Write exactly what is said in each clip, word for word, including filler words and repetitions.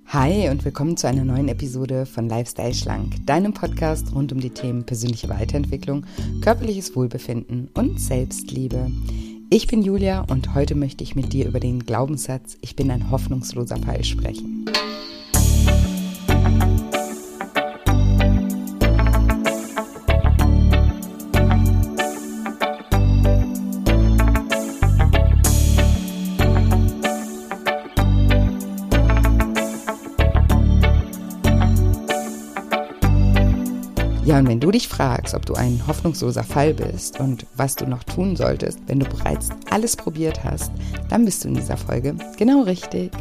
Hi und willkommen zu einer neuen Episode von Lifestyle Schlank, deinem Podcast rund um die Themen persönliche Weiterentwicklung, körperliches Wohlbefinden und Selbstliebe. Ich bin Julia und heute möchte ich mit dir über den Glaubenssatz „Ich bin ein hoffnungsloser Fall" sprechen. Ja, und wenn du dich fragst, ob du ein hoffnungsloser Fall bist und was du noch tun solltest, wenn du bereits alles probiert hast, dann bist du in dieser Folge genau richtig.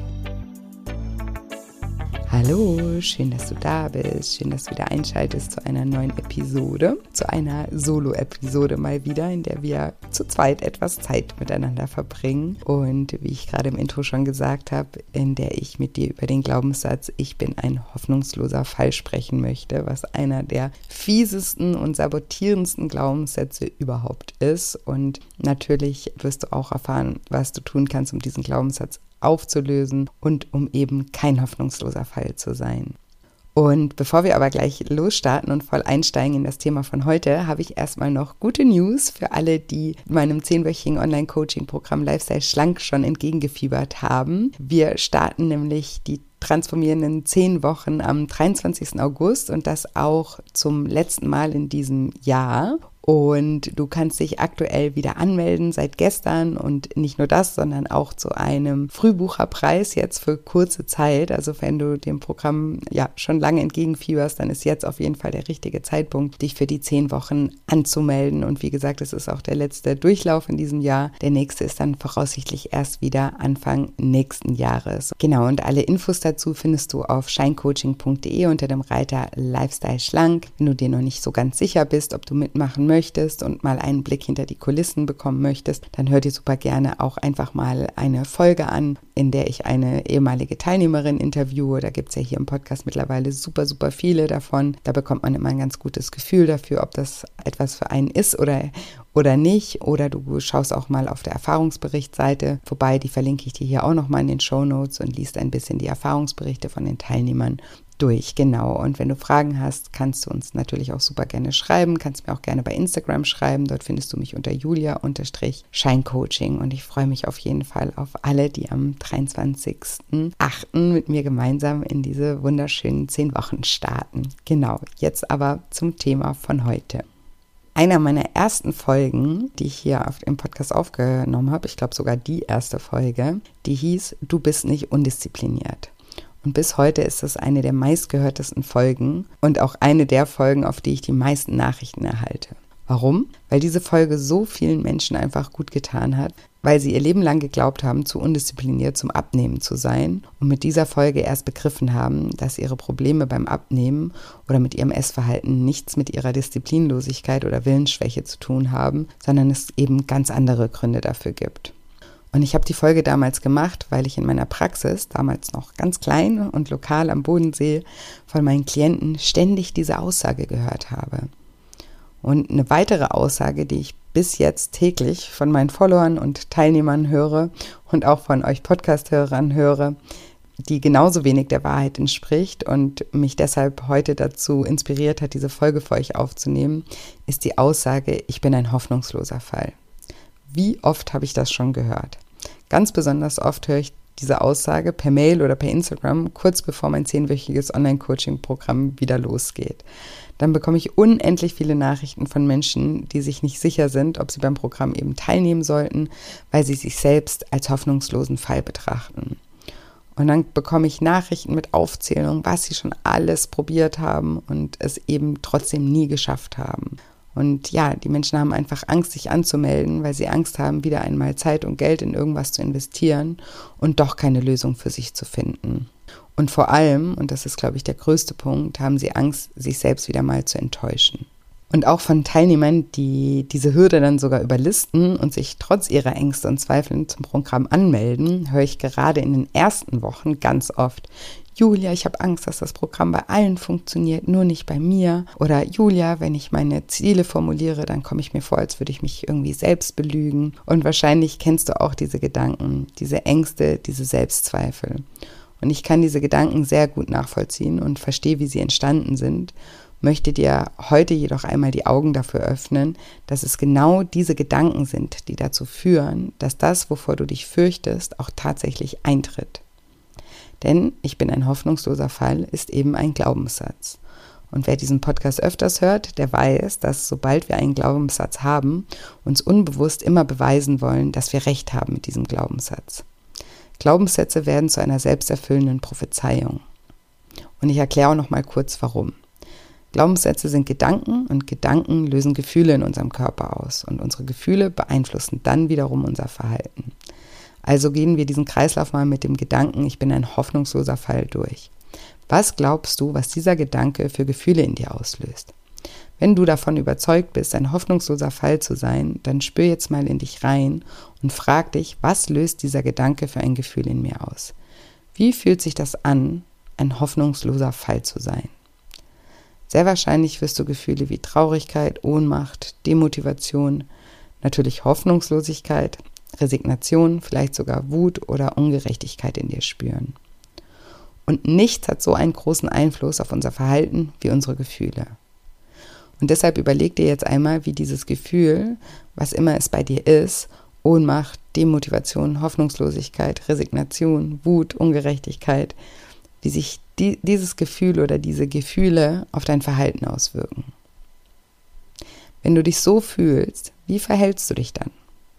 Hallo, schön, dass du da bist, schön, dass du wieder einschaltest zu einer neuen Episode, zu einer Solo-Episode mal wieder, in der wir zu zweit etwas Zeit miteinander verbringen und wie ich gerade im Intro schon gesagt habe, in der ich mit dir über den Glaubenssatz „Ich bin ein hoffnungsloser Fall" sprechen möchte, was einer der fiesesten und sabotierendsten Glaubenssätze überhaupt ist. Und natürlich wirst du auch erfahren, was du tun kannst, um diesen Glaubenssatz aufzulösen und um eben kein hoffnungsloser Fall zu sein. Und bevor wir aber gleich losstarten und voll einsteigen in das Thema von heute, habe ich erstmal noch gute News für alle, die meinem zehnwöchigen Online-Coaching-Programm Lifestyle Schlank schon entgegengefiebert haben. Wir starten nämlich die transformierenden zehn Wochen am dreiundzwanzigsten August und das auch zum letzten Mal in diesem Jahr. Und du kannst dich aktuell wieder anmelden seit gestern und nicht nur das, sondern auch zu einem Frühbucherpreis jetzt für kurze Zeit. Also wenn du dem Programm ja schon lange entgegenfieberst, dann ist jetzt auf jeden Fall der richtige Zeitpunkt, dich für die zehn Wochen anzumelden. Und wie gesagt, es ist auch der letzte Durchlauf in diesem Jahr. Der nächste ist dann voraussichtlich erst wieder Anfang nächsten Jahres. Genau, und alle Infos dazu findest du auf shinecoaching punkt de unter dem Reiter Lifestyle Schlank. Wenn du dir noch nicht so ganz sicher bist, ob du mitmachen möchtest, möchtest und mal einen Blick hinter die Kulissen bekommen möchtest, dann hör dir super gerne auch einfach mal eine Folge an, in der ich eine ehemalige Teilnehmerin interviewe. Da gibt es ja hier im Podcast mittlerweile super, super viele davon. Da bekommt man immer ein ganz gutes Gefühl dafür, ob das etwas für einen ist oder, oder nicht. Oder du schaust auch mal auf der Erfahrungsberichtsseite vorbei. Die verlinke ich dir hier auch nochmal in den Shownotes und liest ein bisschen die Erfahrungsberichte von den Teilnehmern durch, genau. Und wenn du Fragen hast, kannst du uns natürlich auch super gerne schreiben, kannst mir auch gerne bei Instagram schreiben, dort findest du mich unter Julia-Shinecoaching und ich freue mich auf jeden Fall auf alle, die am dreiundzwanzigsten achten mit mir gemeinsam in diese wunderschönen zehn Wochen starten. Genau, jetzt aber zum Thema von heute. Einer meiner ersten Folgen, die ich hier auf, im Podcast aufgenommen habe, ich glaube sogar die erste Folge, die hieß „Du bist nicht undiszipliniert". Und bis heute ist das eine der meistgehörtesten Folgen und auch eine der Folgen, auf die ich die meisten Nachrichten erhalte. Warum? Weil diese Folge so vielen Menschen einfach gut getan hat, weil sie ihr Leben lang geglaubt haben, zu undiszipliniert zum Abnehmen zu sein und mit dieser Folge erst begriffen haben, dass ihre Probleme beim Abnehmen oder mit ihrem Essverhalten nichts mit ihrer Disziplinlosigkeit oder Willensschwäche zu tun haben, sondern es eben ganz andere Gründe dafür gibt. Und ich habe die Folge damals gemacht, weil ich in meiner Praxis, damals noch ganz klein und lokal am Bodensee, von meinen Klienten ständig diese Aussage gehört habe. Und eine weitere Aussage, die ich bis jetzt täglich von meinen Followern und Teilnehmern höre und auch von euch Podcast-Hörern höre, die genauso wenig der Wahrheit entspricht und mich deshalb heute dazu inspiriert hat, diese Folge für euch aufzunehmen, ist die Aussage: Ich bin ein hoffnungsloser Fall. Wie oft habe ich das schon gehört? Ganz besonders oft höre ich diese Aussage per Mail oder per Instagram, kurz bevor mein zehnwöchiges Online-Coaching-Programm wieder losgeht. Dann bekomme ich unendlich viele Nachrichten von Menschen, die sich nicht sicher sind, ob sie beim Programm eben teilnehmen sollten, weil sie sich selbst als hoffnungslosen Fall betrachten. Und dann bekomme ich Nachrichten mit Aufzählung, was sie schon alles probiert haben und es eben trotzdem nie geschafft haben. Und ja, die Menschen haben einfach Angst, sich anzumelden, weil sie Angst haben, wieder einmal Zeit und Geld in irgendwas zu investieren und doch keine Lösung für sich zu finden. Und vor allem, und das ist, glaube ich, der größte Punkt, haben sie Angst, sich selbst wieder mal zu enttäuschen. Und auch von Teilnehmern, die diese Hürde dann sogar überlisten und sich trotz ihrer Ängste und Zweifel zum Programm anmelden, höre ich gerade in den ersten Wochen ganz oft: Julia, ich habe Angst, dass das Programm bei allen funktioniert, nur nicht bei mir. Oder Julia, wenn ich meine Ziele formuliere, dann komme ich mir vor, als würde ich mich irgendwie selbst belügen. Und wahrscheinlich kennst du auch diese Gedanken, diese Ängste, diese Selbstzweifel. Und ich kann diese Gedanken sehr gut nachvollziehen und verstehe, wie sie entstanden sind, möchte dir heute jedoch einmal die Augen dafür öffnen, dass es genau diese Gedanken sind, die dazu führen, dass das, wovor du dich fürchtest, auch tatsächlich eintritt. Denn ich bin ein hoffnungsloser Fall ist eben ein Glaubenssatz. Und wer diesen Podcast öfters hört, der weiß, dass sobald wir einen Glaubenssatz haben, uns unbewusst immer beweisen wollen, dass wir recht haben mit diesem Glaubenssatz. Glaubenssätze werden zu einer selbsterfüllenden Prophezeiung. Und ich erkläre auch noch mal kurz, warum. Glaubenssätze sind Gedanken und Gedanken lösen Gefühle in unserem Körper aus und unsere Gefühle beeinflussen dann wiederum unser Verhalten. Also gehen wir diesen Kreislauf mal mit dem Gedanken, ich bin ein hoffnungsloser Fall durch. Was glaubst du, was dieser Gedanke für Gefühle in dir auslöst? Wenn du davon überzeugt bist, ein hoffnungsloser Fall zu sein, dann spür jetzt mal in dich rein und frag dich, was löst dieser Gedanke für ein Gefühl in mir aus? Wie fühlt sich das an, ein hoffnungsloser Fall zu sein? Sehr wahrscheinlich wirst du Gefühle wie Traurigkeit, Ohnmacht, Demotivation, natürlich Hoffnungslosigkeit, Resignation, vielleicht sogar Wut oder Ungerechtigkeit in dir spüren. Und nichts hat so einen großen Einfluss auf unser Verhalten wie unsere Gefühle. Und deshalb überleg dir jetzt einmal, wie dieses Gefühl, was immer es bei dir ist, Ohnmacht, Demotivation, Hoffnungslosigkeit, Resignation, Wut, Ungerechtigkeit, wie sich die, dieses Gefühl oder diese Gefühle auf dein Verhalten auswirken. Wenn du dich so fühlst, wie verhältst du dich dann?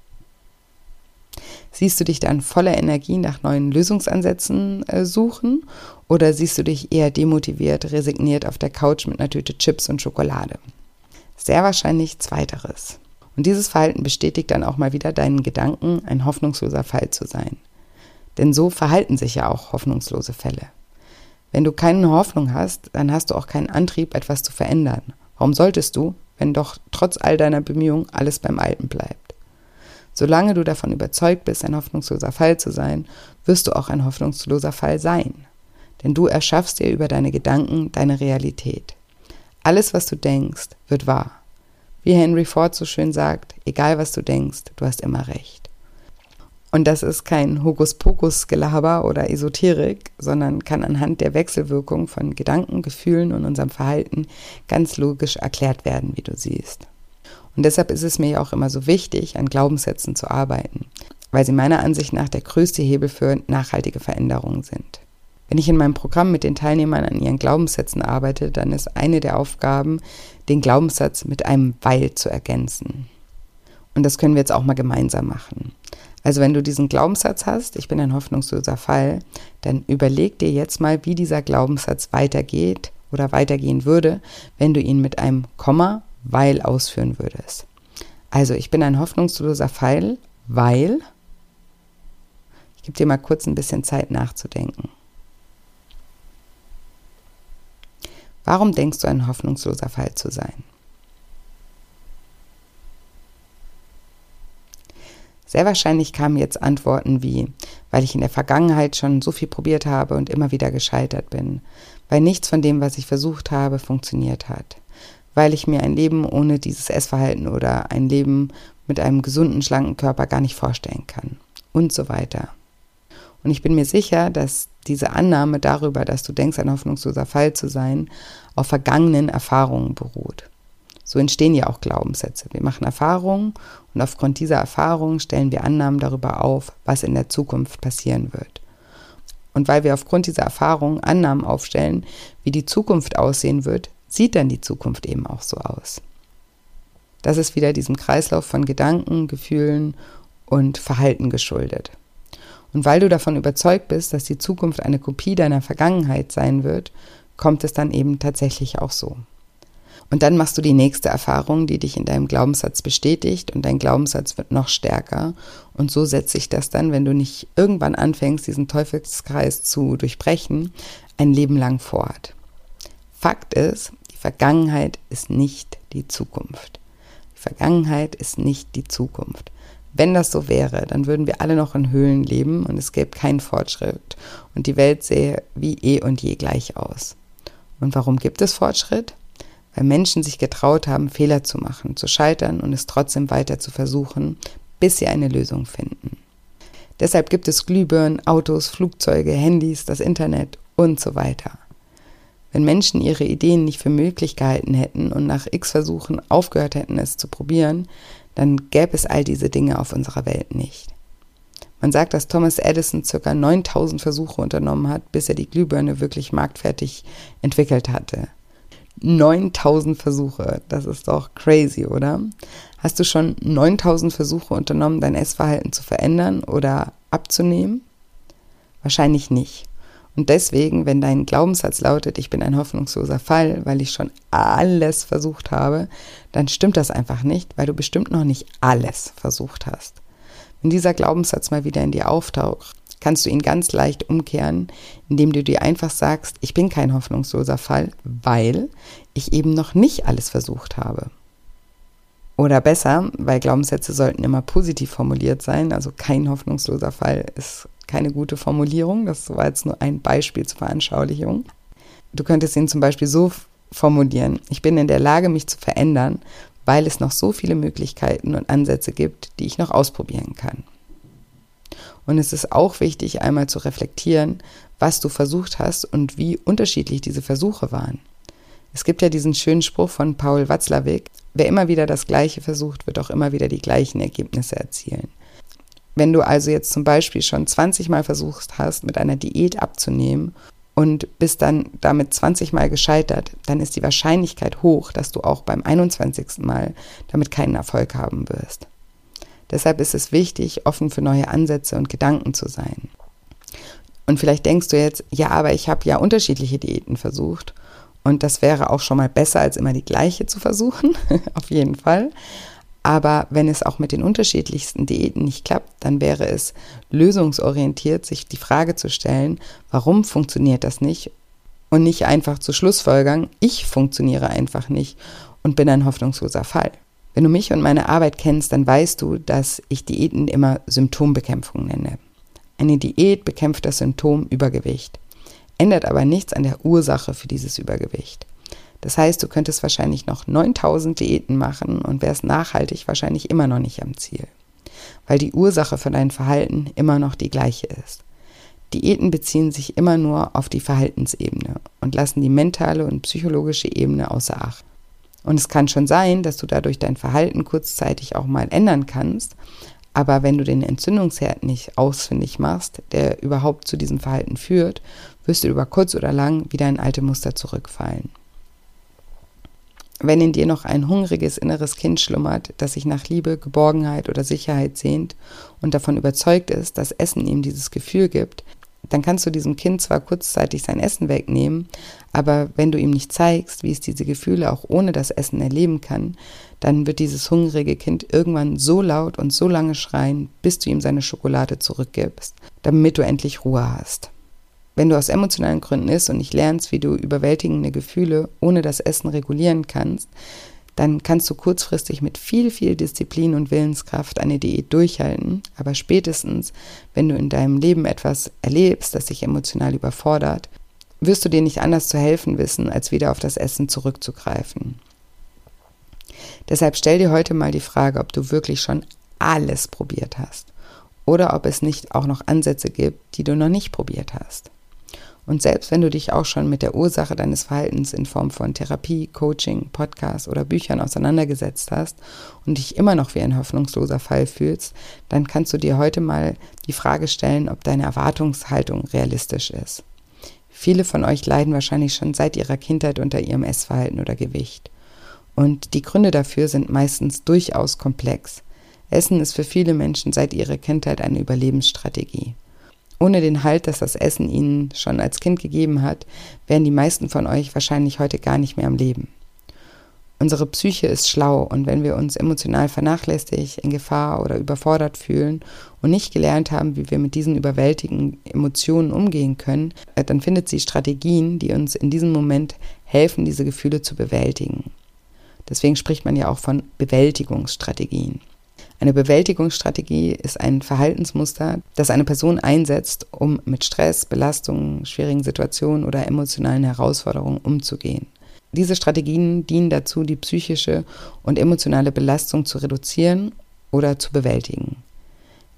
Siehst du dich dann voller Energie nach neuen Lösungsansätzen äh, suchen oder siehst du dich eher demotiviert, resigniert auf der Couch mit einer Tüte Chips und Schokolade? Sehr wahrscheinlich Zweiteres. Und dieses Verhalten bestätigt dann auch mal wieder deinen Gedanken, ein hoffnungsloser Fall zu sein. Denn so verhalten sich ja auch hoffnungslose Fälle. Wenn du keine Hoffnung hast, dann hast du auch keinen Antrieb, etwas zu verändern. Warum solltest du, wenn doch trotz all deiner Bemühungen alles beim Alten bleibt? Solange du davon überzeugt bist, ein hoffnungsloser Fall zu sein, wirst du auch ein hoffnungsloser Fall sein. Denn du erschaffst dir über deine Gedanken deine Realität. Alles, was du denkst, wird wahr. Wie Henry Ford so schön sagt, egal was du denkst, du hast immer recht. Und das ist kein Hokuspokus-Gelaber oder Esoterik, sondern kann anhand der Wechselwirkung von Gedanken, Gefühlen und unserem Verhalten ganz logisch erklärt werden, wie du siehst. Und deshalb ist es mir ja auch immer so wichtig, an Glaubenssätzen zu arbeiten, weil sie meiner Ansicht nach der größte Hebel für nachhaltige Veränderungen sind. Wenn ich in meinem Programm mit den Teilnehmern an ihren Glaubenssätzen arbeite, dann ist eine der Aufgaben, den Glaubenssatz mit einem Weil zu ergänzen. Und das können wir jetzt auch mal gemeinsam machen. Also wenn du diesen Glaubenssatz hast, ich bin ein hoffnungsloser Fall, dann überleg dir jetzt mal, wie dieser Glaubenssatz weitergeht oder weitergehen würde, wenn du ihn mit einem Komma, weil ausführen würdest. Also ich bin ein hoffnungsloser Fall, weil, ich gebe dir mal kurz ein bisschen Zeit nachzudenken. Warum denkst du, ein hoffnungsloser Fall zu sein? Sehr wahrscheinlich kamen jetzt Antworten wie, weil ich in der Vergangenheit schon so viel probiert habe und immer wieder gescheitert bin, weil nichts von dem, was ich versucht habe, funktioniert hat, weil ich mir ein Leben ohne dieses Essverhalten oder ein Leben mit einem gesunden, schlanken Körper gar nicht vorstellen kann und so weiter. Und ich bin mir sicher, dass diese Annahme darüber, dass du denkst, ein hoffnungsloser Fall zu sein, auf vergangenen Erfahrungen beruht. So entstehen ja auch Glaubenssätze. Wir machen Erfahrungen und aufgrund dieser Erfahrungen stellen wir Annahmen darüber auf, was in der Zukunft passieren wird. Und weil wir aufgrund dieser Erfahrungen Annahmen aufstellen, wie die Zukunft aussehen wird, sieht dann die Zukunft eben auch so aus. Das ist wieder diesem Kreislauf von Gedanken, Gefühlen und Verhalten geschuldet. Und weil du davon überzeugt bist, dass die Zukunft eine Kopie deiner Vergangenheit sein wird, kommt es dann eben tatsächlich auch so. Und dann machst du die nächste Erfahrung, die dich in deinem Glaubenssatz bestätigt und dein Glaubenssatz wird noch stärker. Und so setzt sich das dann, wenn du nicht irgendwann anfängst, diesen Teufelskreis zu durchbrechen, ein Leben lang fort. Fakt ist, die Vergangenheit ist nicht die Zukunft. Die Vergangenheit ist nicht die Zukunft. Wenn das so wäre, dann würden wir alle noch in Höhlen leben und es gäbe keinen Fortschritt und die Welt sähe wie eh und je gleich aus. Und warum gibt es Fortschritt? Weil Menschen sich getraut haben, Fehler zu machen, zu scheitern und es trotzdem weiter zu versuchen, bis sie eine Lösung finden. Deshalb gibt es Glühbirnen, Autos, Flugzeuge, Handys, das Internet und so weiter. Wenn Menschen ihre Ideen nicht für möglich gehalten hätten und nach x Versuchen aufgehört hätten, es zu probieren, dann gäbe es all diese Dinge auf unserer Welt nicht. Man sagt, dass Thomas Edison ca. neuntausend Versuche unternommen hat, bis er die Glühbirne wirklich marktfertig entwickelt hatte. neuntausend Versuche, das ist doch crazy, oder? Hast du schon neuntausend Versuche unternommen, dein Essverhalten zu verändern oder abzunehmen? Wahrscheinlich nicht. Und deswegen, wenn dein Glaubenssatz lautet, ich bin ein hoffnungsloser Fall, weil ich schon alles versucht habe, dann stimmt das einfach nicht, weil du bestimmt noch nicht alles versucht hast. Wenn dieser Glaubenssatz mal wieder in dir auftaucht, kannst du ihn ganz leicht umkehren, indem du dir einfach sagst, ich bin kein hoffnungsloser Fall, weil ich eben noch nicht alles versucht habe. Oder besser, weil Glaubenssätze sollten immer positiv formuliert sein, also kein hoffnungsloser Fall ist keine gute Formulierung, das war jetzt nur ein Beispiel zur Veranschaulichung. Du könntest ihn zum Beispiel so formulieren, ich bin in der Lage, mich zu verändern, weil es noch so viele Möglichkeiten und Ansätze gibt, die ich noch ausprobieren kann. Und es ist auch wichtig, einmal zu reflektieren, was du versucht hast und wie unterschiedlich diese Versuche waren. Es gibt ja diesen schönen Spruch von Paul Watzlawick, wer immer wieder das Gleiche versucht, wird auch immer wieder die gleichen Ergebnisse erzielen. Wenn du also jetzt zum Beispiel schon zwanzig Mal versucht hast, mit einer Diät abzunehmen und bist dann damit zwanzig Mal gescheitert, dann ist die Wahrscheinlichkeit hoch, dass du auch beim einundzwanzigsten Mal damit keinen Erfolg haben wirst. Deshalb ist es wichtig, offen für neue Ansätze und Gedanken zu sein. Und vielleicht denkst du jetzt, ja, aber ich habe ja unterschiedliche Diäten versucht und das wäre auch schon mal besser, als immer die gleiche zu versuchen, auf jeden Fall. Aber wenn es auch mit den unterschiedlichsten Diäten nicht klappt, dann wäre es lösungsorientiert, sich die Frage zu stellen, warum funktioniert das nicht und nicht einfach zu schlussfolgern, ich funktioniere einfach nicht und bin ein hoffnungsloser Fall. Wenn du mich und meine Arbeit kennst, dann weißt du, dass ich Diäten immer Symptombekämpfung nenne. Eine Diät bekämpft das Symptom Übergewicht, ändert aber nichts an der Ursache für dieses Übergewicht. Das heißt, du könntest wahrscheinlich noch neuntausend Diäten machen und wärst nachhaltig wahrscheinlich immer noch nicht am Ziel, weil die Ursache für dein Verhalten immer noch die gleiche ist. Diäten beziehen sich immer nur auf die Verhaltensebene und lassen die mentale und psychologische Ebene außer Acht. Und es kann schon sein, dass du dadurch dein Verhalten kurzzeitig auch mal ändern kannst, aber wenn du den Entzündungsherd nicht ausfindig machst, der überhaupt zu diesem Verhalten führt, wirst du über kurz oder lang wieder in alte Muster zurückfallen. Wenn in dir noch ein hungriges inneres Kind schlummert, das sich nach Liebe, Geborgenheit oder Sicherheit sehnt und davon überzeugt ist, dass Essen ihm dieses Gefühl gibt, dann kannst du diesem Kind zwar kurzzeitig sein Essen wegnehmen, aber wenn du ihm nicht zeigst, wie es diese Gefühle auch ohne das Essen erleben kann, dann wird dieses hungrige Kind irgendwann so laut und so lange schreien, bis du ihm seine Schokolade zurückgibst, damit du endlich Ruhe hast. Wenn du aus emotionalen Gründen isst und nicht lernst, wie du überwältigende Gefühle ohne das Essen regulieren kannst, dann kannst du kurzfristig mit viel, viel Disziplin und Willenskraft eine Diät durchhalten, aber spätestens, wenn du in deinem Leben etwas erlebst, das dich emotional überfordert, wirst du dir nicht anders zu helfen wissen, als wieder auf das Essen zurückzugreifen. Deshalb stell dir heute mal die Frage, ob du wirklich schon alles probiert hast oder ob es nicht auch noch Ansätze gibt, die du noch nicht probiert hast. Und selbst wenn du dich auch schon mit der Ursache deines Verhaltens in Form von Therapie, Coaching, Podcast oder Büchern auseinandergesetzt hast und dich immer noch wie ein hoffnungsloser Fall fühlst, dann kannst du dir heute mal die Frage stellen, ob deine Erwartungshaltung realistisch ist. Viele von euch leiden wahrscheinlich schon seit ihrer Kindheit unter ihrem Essverhalten oder Gewicht. Und die Gründe dafür sind meistens durchaus komplex. Essen ist für viele Menschen seit ihrer Kindheit eine Überlebensstrategie. Ohne den Halt, das das Essen ihnen schon als Kind gegeben hat, wären die meisten von euch wahrscheinlich heute gar nicht mehr am Leben. Unsere Psyche ist schlau und wenn wir uns emotional vernachlässigt, in Gefahr oder überfordert fühlen und nicht gelernt haben, wie wir mit diesen überwältigenden Emotionen umgehen können, dann findet sie Strategien, die uns in diesem Moment helfen, diese Gefühle zu bewältigen. Deswegen spricht man ja auch von Bewältigungsstrategien. Eine Bewältigungsstrategie ist ein Verhaltensmuster, das eine Person einsetzt, um mit Stress, Belastungen, schwierigen Situationen oder emotionalen Herausforderungen umzugehen. Diese Strategien dienen dazu, die psychische und emotionale Belastung zu reduzieren oder zu bewältigen.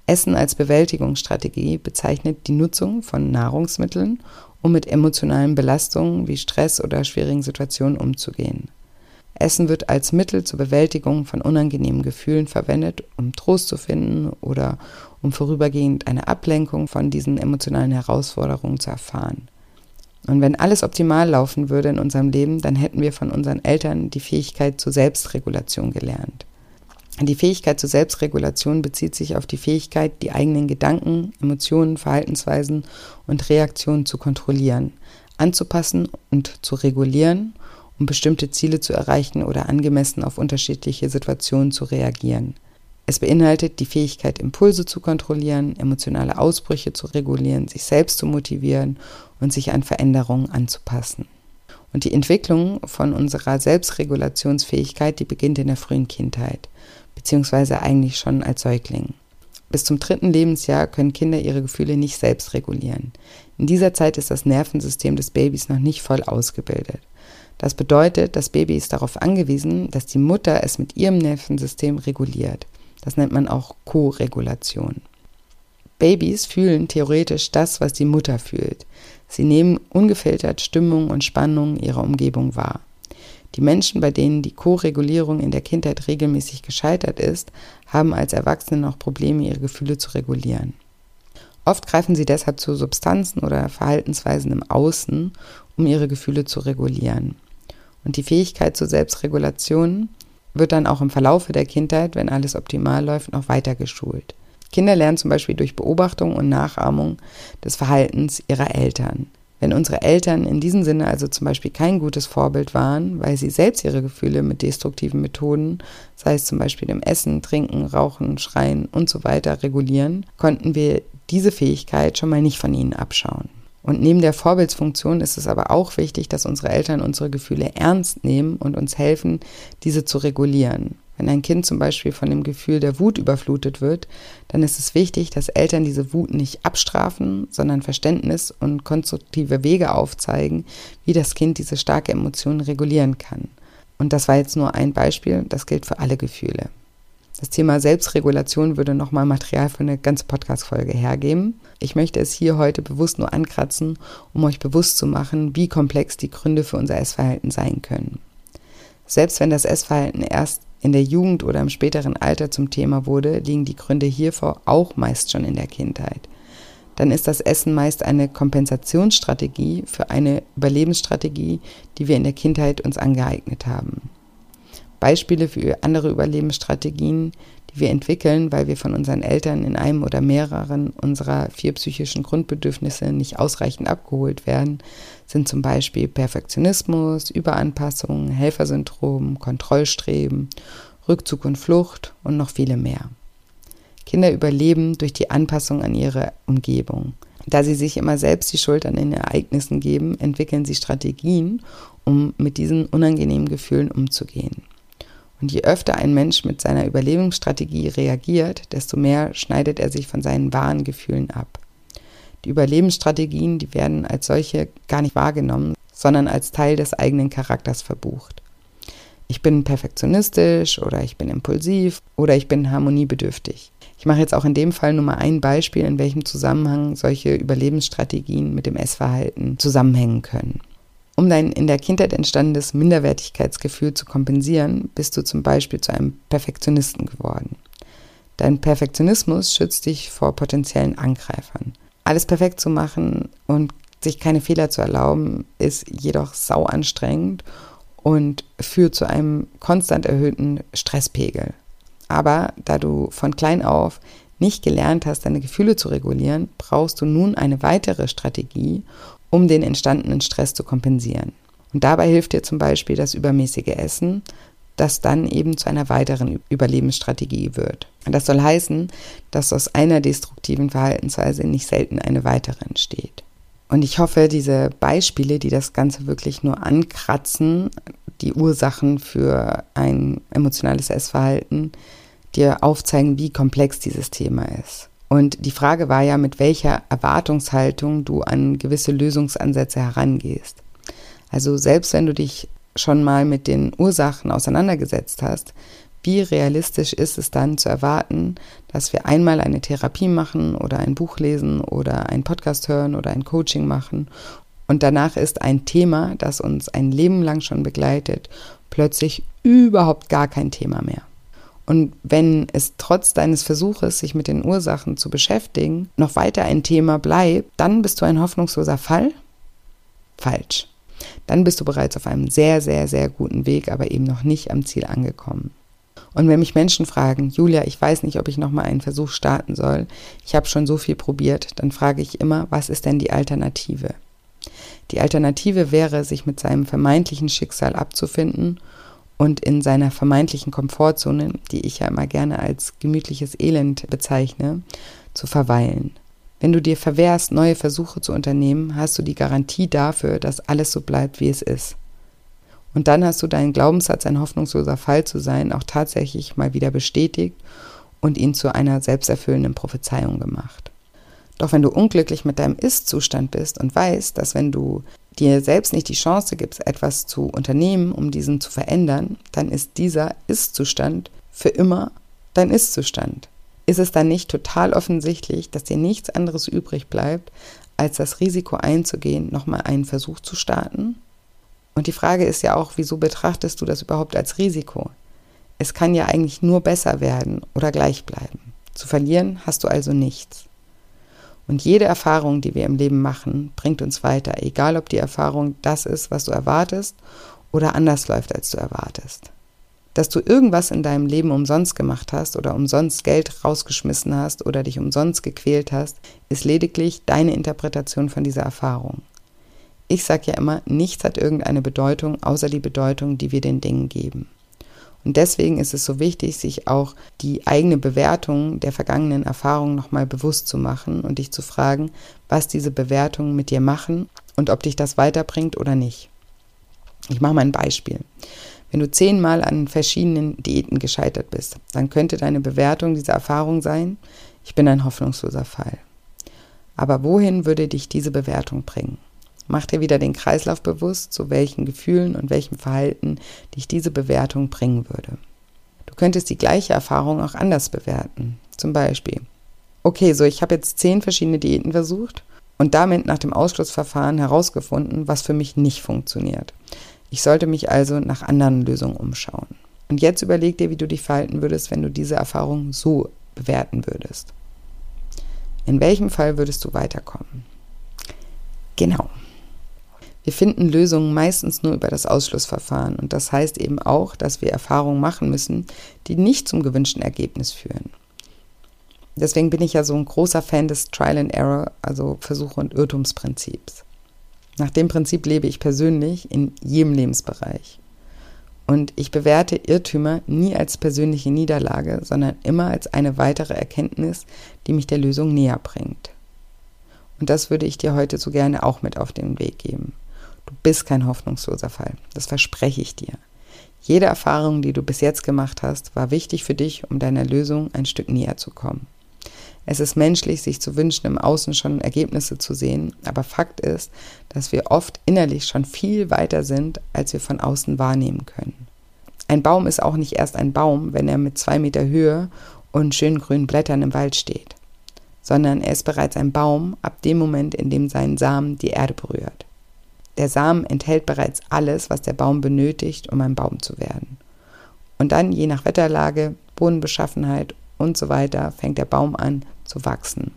Essen als Bewältigungsstrategie bezeichnet die Nutzung von Nahrungsmitteln, um mit emotionalen Belastungen wie Stress oder schwierigen Situationen umzugehen. Essen wird als Mittel zur Bewältigung von unangenehmen Gefühlen verwendet, um Trost zu finden oder um vorübergehend eine Ablenkung von diesen emotionalen Herausforderungen zu erfahren. Und wenn alles optimal laufen würde in unserem Leben, dann hätten wir von unseren Eltern die Fähigkeit zur Selbstregulation gelernt. Die Fähigkeit zur Selbstregulation bezieht sich auf die Fähigkeit, die eigenen Gedanken, Emotionen, Verhaltensweisen und Reaktionen zu kontrollieren, anzupassen und zu regulieren, um bestimmte Ziele zu erreichen oder angemessen auf unterschiedliche Situationen zu reagieren. Es beinhaltet die Fähigkeit, Impulse zu kontrollieren, emotionale Ausbrüche zu regulieren, sich selbst zu motivieren und sich an Veränderungen anzupassen. Und die Entwicklung von unserer Selbstregulationsfähigkeit, die beginnt in der frühen Kindheit, beziehungsweise eigentlich schon als Säugling. Bis zum dritten Lebensjahr können Kinder ihre Gefühle nicht selbst regulieren. In dieser Zeit ist das Nervensystem des Babys noch nicht voll ausgebildet. Das bedeutet, das Baby ist darauf angewiesen, dass die Mutter es mit ihrem Nervensystem reguliert. Das nennt man auch Koregulation. Babys fühlen theoretisch das, was die Mutter fühlt. Sie nehmen ungefiltert Stimmung und Spannung ihrer Umgebung wahr. Die Menschen, bei denen die Koregulierung in der Kindheit regelmäßig gescheitert ist, haben als Erwachsene noch Probleme, ihre Gefühle zu regulieren. Oft greifen sie deshalb zu Substanzen oder Verhaltensweisen im Außen, um ihre Gefühle zu regulieren. Und die Fähigkeit zur Selbstregulation wird dann auch im Verlaufe der Kindheit, wenn alles optimal läuft, noch weiter geschult. Kinder lernen zum Beispiel durch Beobachtung und Nachahmung des Verhaltens ihrer Eltern. Wenn unsere Eltern in diesem Sinne also zum Beispiel kein gutes Vorbild waren, weil sie selbst ihre Gefühle mit destruktiven Methoden, sei es zum Beispiel dem Essen, Trinken, Rauchen, Schreien und so weiter, regulieren, konnten wir diese Fähigkeit schon mal nicht von ihnen abschauen. Und neben der Vorbildsfunktion ist es aber auch wichtig, dass unsere Eltern unsere Gefühle ernst nehmen und uns helfen, diese zu regulieren. Wenn ein Kind zum Beispiel von dem Gefühl der Wut überflutet wird, dann ist es wichtig, dass Eltern diese Wut nicht abstrafen, sondern Verständnis und konstruktive Wege aufzeigen, wie das Kind diese starke Emotion regulieren kann. Und das war jetzt nur ein Beispiel, das gilt für alle Gefühle. Das Thema Selbstregulation würde nochmal Material für eine ganze Podcast-Folge hergeben. Ich möchte es hier heute bewusst nur ankratzen, um euch bewusst zu machen, wie komplex die Gründe für unser Essverhalten sein können. Selbst wenn das Essverhalten erst in der Jugend oder im späteren Alter zum Thema wurde, liegen die Gründe hiervor auch meist schon in der Kindheit. Dann ist das Essen meist eine Kompensationsstrategie für eine Überlebensstrategie, die wir in der Kindheit uns angeeignet haben. Beispiele für andere Überlebensstrategien, die wir entwickeln, weil wir von unseren Eltern in einem oder mehreren unserer vier psychischen Grundbedürfnisse nicht ausreichend abgeholt werden, sind zum Beispiel Perfektionismus, Überanpassung, Helfersyndrom, Kontrollstreben, Rückzug und Flucht und noch viele mehr. Kinder überleben durch die Anpassung an ihre Umgebung. Da sie sich immer selbst die Schuld an den Ereignissen geben, entwickeln sie Strategien, um mit diesen unangenehmen Gefühlen umzugehen. Und je öfter ein Mensch mit seiner Überlebensstrategie reagiert, desto mehr schneidet er sich von seinen wahren Gefühlen ab. Die Überlebensstrategien, die werden als solche gar nicht wahrgenommen, sondern als Teil des eigenen Charakters verbucht. Ich bin perfektionistisch oder ich bin impulsiv oder ich bin harmoniebedürftig. Ich mache jetzt auch in dem Fall nur mal ein Beispiel, in welchem Zusammenhang solche Überlebensstrategien mit dem Essverhalten zusammenhängen können. Um dein in der Kindheit entstandenes Minderwertigkeitsgefühl zu kompensieren, bist du zum Beispiel zu einem Perfektionisten geworden. Dein Perfektionismus schützt dich vor potenziellen Angreifern. Alles perfekt zu machen und sich keine Fehler zu erlauben, ist jedoch sau anstrengend und führt zu einem konstant erhöhten Stresspegel. Aber da du von klein auf nicht gelernt hast, deine Gefühle zu regulieren, brauchst du nun eine weitere Strategie, um den entstandenen Stress zu kompensieren. Und dabei hilft dir zum Beispiel das übermäßige Essen, das dann eben zu einer weiteren Überlebensstrategie wird. Und das soll heißen, dass aus einer destruktiven Verhaltensweise nicht selten eine weitere entsteht. Und ich hoffe, diese Beispiele, die das Ganze wirklich nur ankratzen, die Ursachen für ein emotionales Essverhalten, dir aufzeigen, wie komplex dieses Thema ist. Und die Frage war ja, mit welcher Erwartungshaltung du an gewisse Lösungsansätze herangehst. Also selbst wenn du dich schon mal mit den Ursachen auseinandergesetzt hast, Wie realistisch ist es dann zu erwarten, dass wir einmal eine Therapie machen oder ein Buch lesen oder einen Podcast hören oder ein Coaching machen und danach ist ein Thema, das uns ein Leben lang schon begleitet, plötzlich überhaupt gar kein Thema mehr. Und wenn es trotz deines Versuches, sich mit den Ursachen zu beschäftigen, noch weiter ein Thema bleibt, dann bist du ein hoffnungsloser Fall? Falsch. Dann bist du bereits auf einem sehr, sehr, sehr guten Weg, aber eben noch nicht am Ziel angekommen. Und wenn mich Menschen fragen, Julia, ich weiß nicht, ob ich nochmal einen Versuch starten soll, ich habe schon so viel probiert, dann frage ich immer, was ist denn die Alternative? Die Alternative wäre, sich mit seinem vermeintlichen Schicksal abzufinden und in seiner vermeintlichen Komfortzone, die ich ja immer gerne als gemütliches Elend bezeichne, zu verweilen. Wenn du dir verwehrst, neue Versuche zu unternehmen, hast du die Garantie dafür, dass alles so bleibt, wie es ist. Und dann hast du deinen Glaubenssatz, ein hoffnungsloser Fall zu sein, auch tatsächlich mal wieder bestätigt und ihn zu einer selbsterfüllenden Prophezeiung gemacht. Doch wenn du unglücklich mit deinem Ist-Zustand bist und weißt, dass wenn du dir selbst nicht die Chance gibst, etwas zu unternehmen, um diesen zu verändern, dann ist dieser Ist-Zustand für immer dein Ist-Zustand. Ist es dann nicht total offensichtlich, dass dir nichts anderes übrig bleibt, als das Risiko einzugehen, nochmal einen Versuch zu starten? Und die Frage ist ja auch, wieso betrachtest du das überhaupt als Risiko? Es kann ja eigentlich nur besser werden oder gleich bleiben. Zu verlieren hast du also nichts. Und jede Erfahrung, die wir im Leben machen, bringt uns weiter, egal ob die Erfahrung das ist, was du erwartest oder anders läuft, als du erwartest. Dass du irgendwas in deinem Leben umsonst gemacht hast oder umsonst Geld rausgeschmissen hast oder dich umsonst gequält hast, ist lediglich deine Interpretation von dieser Erfahrung. Ich sage ja immer, nichts hat irgendeine Bedeutung, außer die Bedeutung, die wir den Dingen geben. Und deswegen ist es so wichtig, sich auch die eigene Bewertung der vergangenen Erfahrungen nochmal bewusst zu machen und dich zu fragen, was diese Bewertungen mit dir machen und ob dich das weiterbringt oder nicht. Ich mache mal ein Beispiel. Wenn du zehnmal an verschiedenen Diäten gescheitert bist, dann könnte deine Bewertung dieser Erfahrung sein, ich bin ein hoffnungsloser Fall. Aber wohin würde dich diese Bewertung bringen? Mach dir wieder den Kreislauf bewusst, zu welchen Gefühlen und welchem Verhalten dich diese Bewertung bringen würde. Du könntest die gleiche Erfahrung auch anders bewerten. Zum Beispiel, okay, so ich habe jetzt zehn verschiedene Diäten versucht und damit nach dem Ausschlussverfahren herausgefunden, was für mich nicht funktioniert. Ich sollte mich also nach anderen Lösungen umschauen. Und jetzt überleg dir, wie du dich verhalten würdest, wenn du diese Erfahrung so bewerten würdest. In welchem Fall würdest du weiterkommen? Genau. Wir finden Lösungen meistens nur über das Ausschlussverfahren und das heißt eben auch, dass wir Erfahrungen machen müssen, die nicht zum gewünschten Ergebnis führen. Deswegen bin ich ja so ein großer Fan des Trial and Error, also Versuche- und Irrtumsprinzips. Nach dem Prinzip lebe ich persönlich in jedem Lebensbereich. Und ich bewerte Irrtümer nie als persönliche Niederlage, sondern immer als eine weitere Erkenntnis, die mich der Lösung näher bringt. Und das würde ich dir heute so gerne auch mit auf den Weg geben. Du bist kein hoffnungsloser Fall, das verspreche ich dir. Jede Erfahrung, die du bis jetzt gemacht hast, war wichtig für dich, um deiner Lösung ein Stück näher zu kommen. Es ist menschlich, sich zu wünschen, im Außen schon Ergebnisse zu sehen, aber Fakt ist, dass wir oft innerlich schon viel weiter sind, als wir von außen wahrnehmen können. Ein Baum ist auch nicht erst ein Baum, wenn er mit zwei Meter Höhe und schönen grünen Blättern im Wald steht, sondern er ist bereits ein Baum ab dem Moment, in dem sein Samen die Erde berührt. Der Samen enthält bereits alles, was der Baum benötigt, um ein Baum zu werden. Und dann, je nach Wetterlage, Bodenbeschaffenheit und so weiter, fängt der Baum an zu wachsen.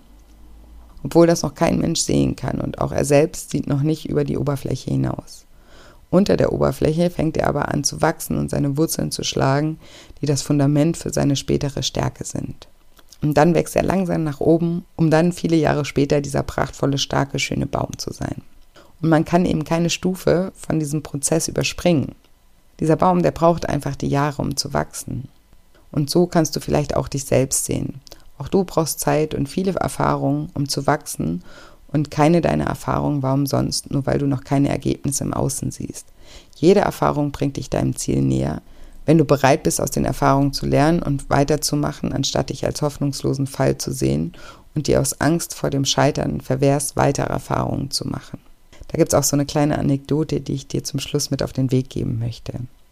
Obwohl das noch kein Mensch sehen kann und auch er selbst sieht noch nicht über die Oberfläche hinaus. Unter der Oberfläche fängt er aber an zu wachsen und seine Wurzeln zu schlagen, die das Fundament für seine spätere Stärke sind. Und dann wächst er langsam nach oben, um dann viele Jahre später dieser prachtvolle, starke, schöne Baum zu sein. Und man kann eben keine Stufe von diesem Prozess überspringen. Dieser Baum, der braucht einfach die Jahre, um zu wachsen. Und so kannst du vielleicht auch dich selbst sehen. Auch du brauchst Zeit und viele Erfahrungen, um zu wachsen. Und keine deiner Erfahrungen war umsonst, nur weil du noch keine Ergebnisse im Außen siehst. Jede Erfahrung bringt dich deinem Ziel näher, wenn du bereit bist, aus den Erfahrungen zu lernen und weiterzumachen, anstatt dich als hoffnungslosen Fall zu sehen und dir aus Angst vor dem Scheitern verwehrst, weitere Erfahrungen zu machen. Da gibt es auch so eine kleine Anekdote, die ich dir zum Schluss mit auf den Weg geben möchte.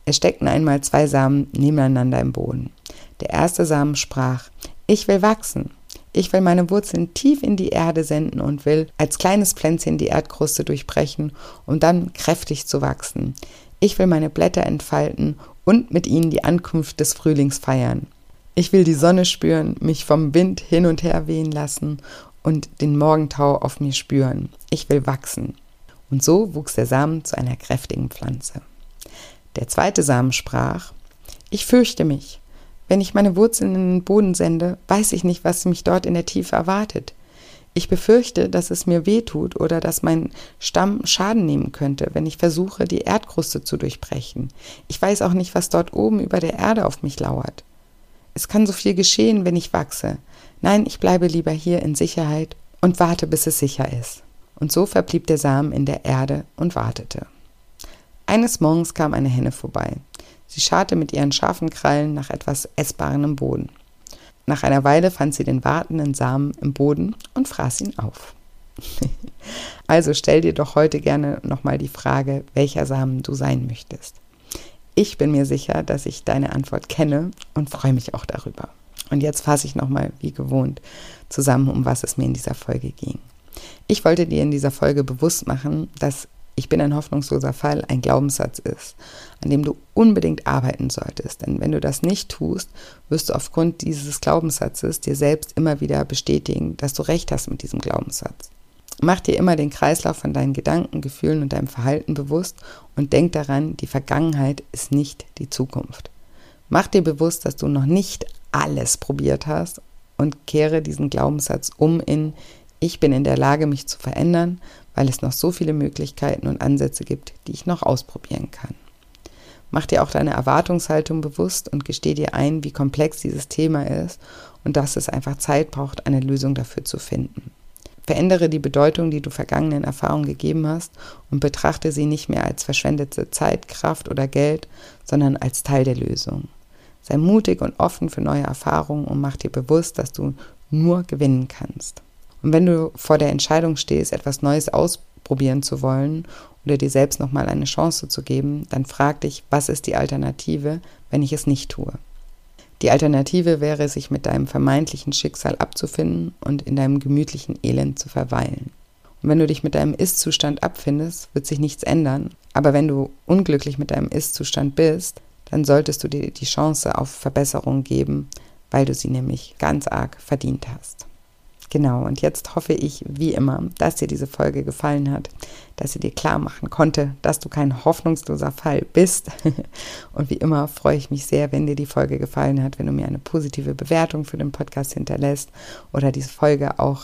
Es steckten einmal zwei Samen nebeneinander im Boden. Der erste Samen sprach: Ich will wachsen. Ich will meine Wurzeln tief in die Erde senden und will als kleines Pflänzchen die Erdkruste durchbrechen, um dann kräftig zu wachsen. Ich will meine Blätter entfalten und mit ihnen die Ankunft des Frühlings feiern. Ich will die Sonne spüren, mich vom Wind hin und her wehen lassen und den Morgentau auf mir spüren. Ich will wachsen. Und so wuchs der Samen zu einer kräftigen Pflanze. Der zweite Samen sprach: Ich fürchte mich. Wenn ich meine Wurzeln in den Boden sende, weiß ich nicht, was mich dort in der Tiefe erwartet. Ich befürchte, dass es mir wehtut oder dass mein Stamm Schaden nehmen könnte, wenn ich versuche, die Erdkruste zu durchbrechen. Ich weiß auch nicht, was dort oben über der Erde auf mich lauert. Es kann so viel geschehen, wenn ich wachse. Nein, ich bleibe lieber hier in Sicherheit und warte, bis es sicher ist. Und so verblieb der Samen in der Erde und wartete. Eines Morgens kam eine Henne vorbei. Sie scharrte mit ihren scharfen Krallen nach etwas Essbarem im Boden. Nach einer Weile fand sie den wartenden Samen im Boden und fraß ihn auf. Also stell dir doch heute gerne nochmal die Frage, welcher Samen du sein möchtest. Ich bin mir sicher, dass ich deine Antwort kenne und freue mich auch darüber. Und jetzt fasse ich nochmal wie gewohnt zusammen, um was es mir in dieser Folge ging. Ich wollte dir in dieser Folge bewusst machen, dass Ich bin ein hoffnungsloser Fall ein Glaubenssatz ist, an dem du unbedingt arbeiten solltest. Denn wenn du das nicht tust, wirst du aufgrund dieses Glaubenssatzes dir selbst immer wieder bestätigen, dass du recht hast mit diesem Glaubenssatz. Mach dir immer den Kreislauf von deinen Gedanken, Gefühlen und deinem Verhalten bewusst und denk daran, die Vergangenheit ist nicht die Zukunft. Mach dir bewusst, dass du noch nicht alles probiert hast und kehre diesen Glaubenssatz um in Ich bin in der Lage, mich zu verändern, weil es noch so viele Möglichkeiten und Ansätze gibt, die ich noch ausprobieren kann. Mach dir auch deine Erwartungshaltung bewusst und gesteh dir ein, wie komplex dieses Thema ist und dass es einfach Zeit braucht, eine Lösung dafür zu finden. Verändere die Bedeutung, die du vergangenen Erfahrungen gegeben hast und betrachte sie nicht mehr als verschwendete Zeit, Kraft oder Geld, sondern als Teil der Lösung. Sei mutig und offen für neue Erfahrungen und mach dir bewusst, dass du nur gewinnen kannst. Und wenn du vor der Entscheidung stehst, etwas Neues ausprobieren zu wollen oder dir selbst nochmal eine Chance zu geben, dann frag dich, was ist die Alternative, wenn ich es nicht tue? Die Alternative wäre, sich mit deinem vermeintlichen Schicksal abzufinden und in deinem gemütlichen Elend zu verweilen. Und wenn du dich mit deinem Ist-Zustand abfindest, wird sich nichts ändern. Aber wenn du unglücklich mit deinem Ist-Zustand bist, dann solltest du dir die Chance auf Verbesserung geben, weil du sie nämlich ganz arg verdient hast. Genau, und jetzt hoffe ich, wie immer, dass dir diese Folge gefallen hat, dass sie dir klar machen konnte, dass du kein hoffnungsloser Fall bist. Und wie immer freue ich mich sehr, wenn dir die Folge gefallen hat, wenn du mir eine positive Bewertung für den Podcast hinterlässt oder diese Folge auch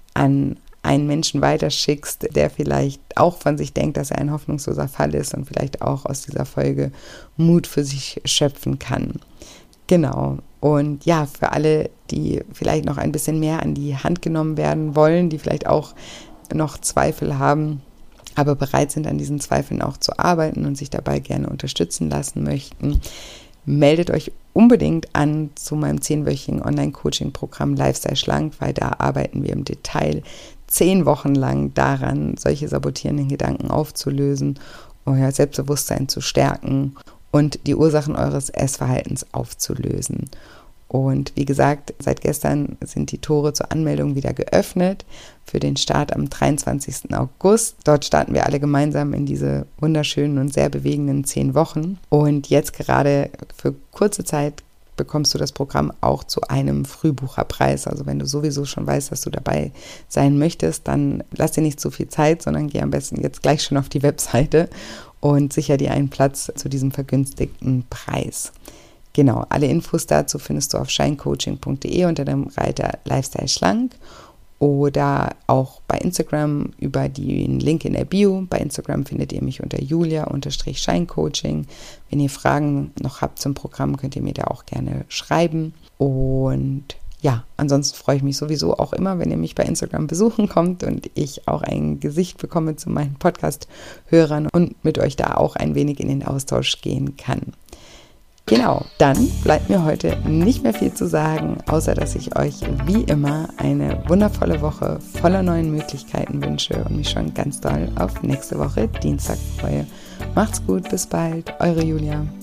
an einen Menschen weiterschickst, der vielleicht auch von sich denkt, dass er ein hoffnungsloser Fall ist und vielleicht auch aus dieser Folge Mut für sich schöpfen kann. Genau. Und ja, für alle, die vielleicht noch ein bisschen mehr an die Hand genommen werden wollen, die vielleicht auch noch Zweifel haben, aber bereit sind, an diesen Zweifeln auch zu arbeiten und sich dabei gerne unterstützen lassen möchten, meldet euch unbedingt an zu meinem zehnwöchigen Online-Coaching-Programm Lifestyle Schlank, weil da arbeiten wir im Detail zehn Wochen lang daran, solche sabotierenden Gedanken aufzulösen, euer Selbstbewusstsein zu stärken und die Ursachen eures Essverhaltens aufzulösen. Und wie gesagt, seit gestern sind die Tore zur Anmeldung wieder geöffnet für den Start am dreiundzwanzigsten August. Dort starten wir alle gemeinsam in diese wunderschönen und sehr bewegenden zehn Wochen. Und jetzt gerade für kurze Zeit bekommst du das Programm auch zu einem Frühbucherpreis. Also wenn du sowieso schon weißt, dass du dabei sein möchtest, dann lass dir nicht so viel Zeit, sondern geh am besten jetzt gleich schon auf die Webseite und sicher dir einen Platz zu diesem vergünstigten Preis. Genau, alle Infos dazu findest du auf shinecoaching punkt de unter dem Reiter Lifestyle Schlank oder auch bei Instagram über den Link in der Bio. Bei Instagram findet ihr mich unter julia-shinecoaching. Wenn ihr Fragen noch habt zum Programm, könnt ihr mir da auch gerne schreiben. Und ja, ansonsten freue ich mich sowieso auch immer, wenn ihr mich bei Instagram besuchen kommt und ich auch ein Gesicht bekomme zu meinen Podcast-Hörern und mit euch da auch ein wenig in den Austausch gehen kann. Genau, dann bleibt mir heute nicht mehr viel zu sagen, außer dass ich euch wie immer eine wundervolle Woche voller neuen Möglichkeiten wünsche und mich schon ganz doll auf nächste Woche Dienstag freue. Macht's gut, bis bald, eure Julia.